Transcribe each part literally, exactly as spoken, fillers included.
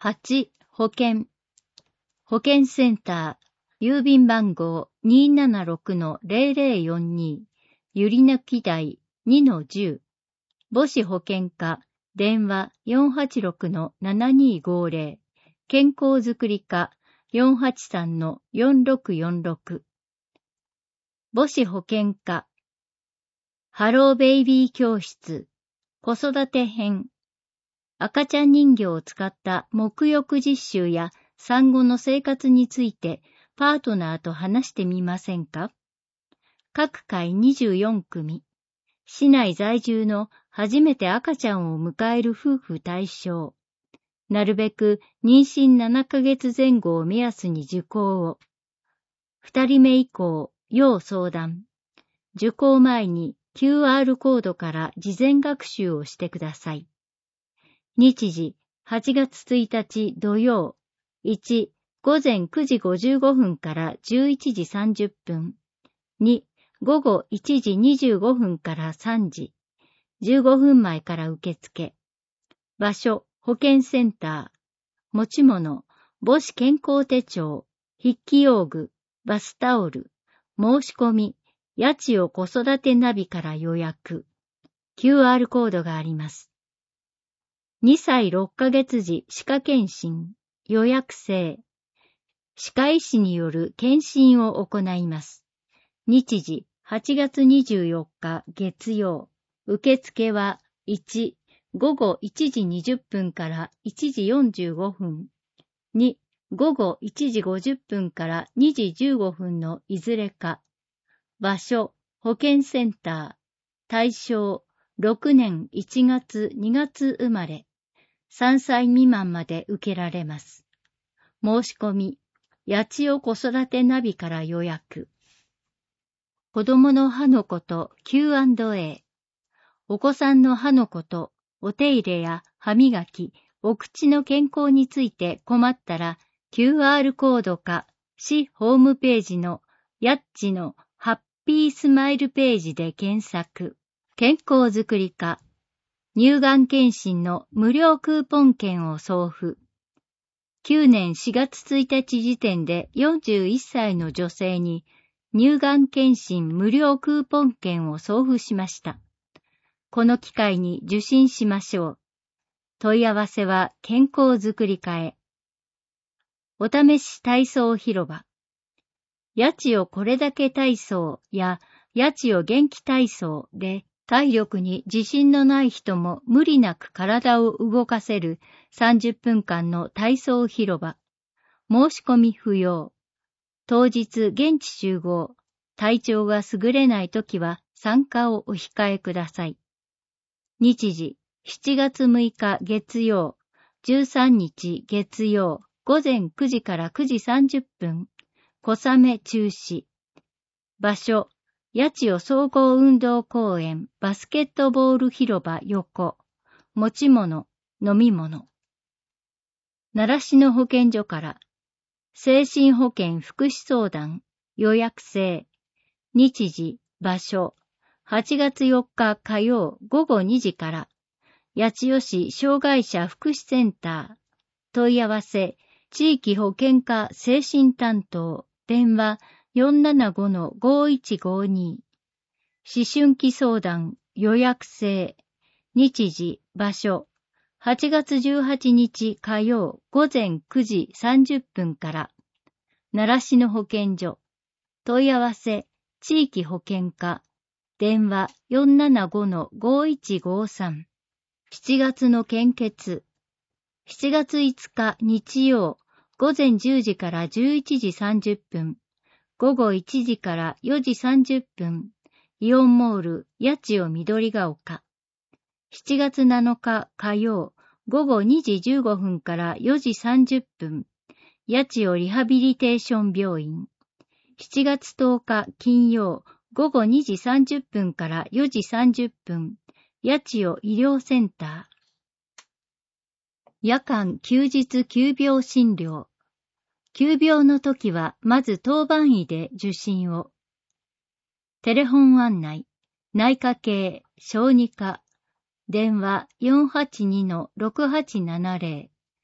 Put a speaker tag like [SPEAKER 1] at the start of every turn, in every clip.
[SPEAKER 1] はち、保健。保健センター、郵便番号 にーななろくのゼロゼロよんに、ゆりのき台 にのじゅう。母子保健課、電話 よんはちろくのななにごゼロ。健康づくり課 よんはちさんのよんろくよんろく。母子保健課。ハローベイビー教室、子育て編。赤ちゃん人形を使った沐浴実習や産後の生活についてパートナーと話してみませんか？各回にじゅうよんくみ。市内在住の初めて赤ちゃんを迎える夫婦対象。なるべく妊娠ななかげつぜん後を目安に受講を。二人目以降、要相談。受講前に キューアール コードから事前学習をしてください。日時、はちがつついたち土曜。いち、午前くじごじゅうごふんからじゅういちじさんじゅっぷん。に、午後いちじにじゅうごふんからさんじ。じゅうごふんまえから受付。場所、保健センター。持ち物、母子健康手帳、筆記用具、バスタオル。申し込み、八千代子育てナビから予約。キューアール コードがあります。にさいろっかげつ時歯科検診、予約制。歯科医師による検診を行います。日時、はちがつにじゅうよっか月曜。受付はいち、午後いちじにじゅっぷんからいちじよんじゅうごふん。に、午後いちじごじゅっぷんからにじじゅうごふんのいずれか。場所、保健センター。対象、ろくねんいちがつにがつ生まれ。さんさい未満まで受けられます。申し込み、八千代子育てナビから予約。子供の歯のこと キューアンドエー。お子さんの歯のこと、お手入れや歯磨き、お口の健康について困ったら キューアール コードか市ホームページのやっちのハッピースマイルページで検索。健康づくり課。乳がん検診の無料クーポン券を送付。きゅうねんしがつついたち時点でよんじゅういっさいの女性に乳がん検診無料クーポン券を送付しました。この機会に受診しましょう。問い合わせは健康づくり課へ。お試し体操広場。八千代これだけ体操や八千代元気体操で体力に自信のない人も無理なく体を動かせるさんじゅっぷんかんの体操広場。申し込み不要。当日現地集合。体調が優れないときは参加をお控えください。日時、しちがつむいか月曜、じゅうさんにち月曜、午前くじからくじさんじゅっぷん。小雨中止。場所、八千代総合運動公園バスケットボール広場横。持ち物、飲み物。習志野保健所から、精神保健福祉相談、予約制。日時、場所、はちがつよっか火曜午後にじから、八千代市障害者福祉センター。問い合わせ、地域保健課精神担当、電話 よんななごのごいちごに。思春期相談、予約制。日時、場所、はちがつじゅうはちにち火曜午前くじさんじゅっぷんから、習志野保健所。問い合わせ、地域保健課。電話 よんななごのごいちごさん。しちがつの献血。しちがついつか日曜、午前じゅうじからじゅういちじさんじゅっぷん。午後いちじからよじさんじゅっぷん。イオンモール八千代緑が丘。しちがつなのか火曜、午後にじじゅうごふんからよじさんじゅっぷん。八千代リハビリテーション病院。しちがつとおか金曜、午後にじさんじゅっぷんからよじさんじゅっぷん。八千代医療センター。夜間休日急病診療。急病の時はまず当番医で受診を。テレフォン案内、内科系、小児科、電話 よんはちにのろくはちななゼロ。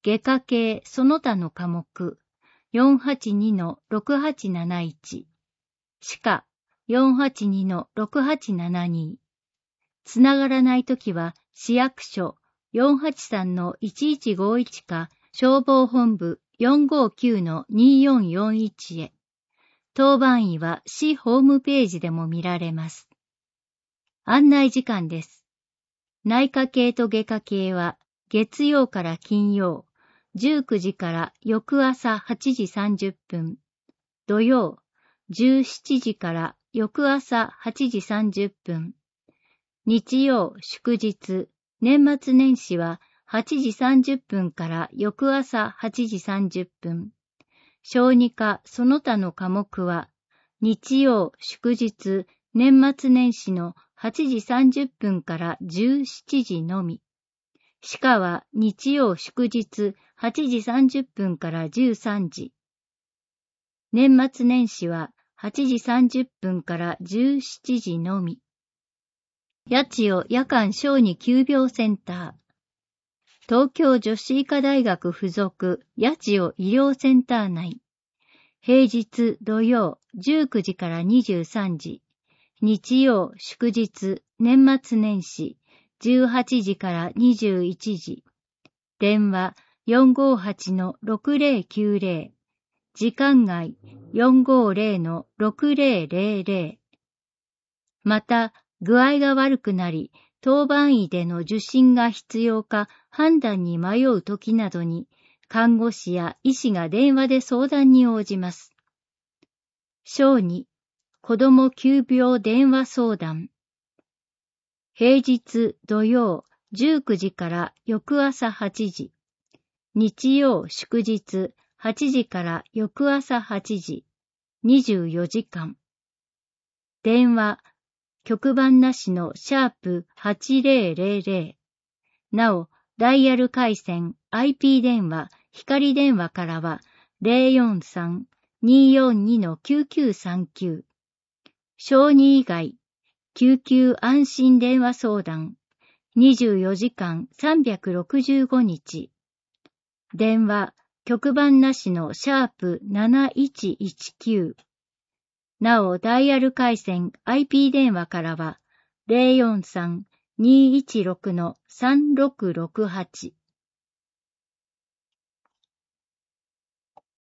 [SPEAKER 1] 外科系その他の科目 よんはちにのろくはちなないち、歯科 よんはちにのろくはちななに、つながらないときは市役所 よんはちさんのいちいちごいち か消防本部 よんごきゅうのによんよんいち へ。当番医は市ホームページでも見られます。案内時間です。内科系と外科系は月曜から金曜じゅうくじから翌朝はちじさんじゅっぷん、土曜じゅうしちじから翌朝はちじさんじゅっぷん、日曜祝日、年末年始ははちじさんじゅっぷんから翌朝はちじさんじゅっぷん、小児科その他の科目は日曜祝日、年末年始のはちじさんじゅっぷんからじゅうしちじのみ。歯科は日曜祝日はちじさんじゅっぷんからじゅうさんじ。年末年始ははちじさんじゅっぷんからじゅうしちじのみ。八千代夜間小児急病センター。東京女子医科大学附属八千代医療センター内。平日土曜じゅうくじからにじゅうさんじ。日曜祝日年末年始じゅうはちじからにじゅういちじ。電話 よんごはちのろくぜろきゅうぜろ。時間外 よんごぜろのろくぜろぜろぜろ。また、具合が悪くなり、当番医での受診が必要か判断に迷うときなどに、看護師や医師が電話で相談に応じます。小児、子ども急病電話相談。平日土曜じゅうくじから翌朝はちじ。日曜祝日はちじから翌朝はちじ。にじゅうよじかん。電話、局番なしのシャープはちぜろぜろぜろ。なお、ダイヤル回線 アイピー 電話、光電話からは ゼロよんさん にーよんにのきゅうきゅうさんきゅう。小児以外、救急安心電話相談。にじゅうよじかんさんびゃくろくじゅうごにち。電話、局番なしのシャープなないちいちきゅう。なお、ダイヤル回線 アイピー 電話からは ゼロよんさん にーいちろくのさんろくろくはち。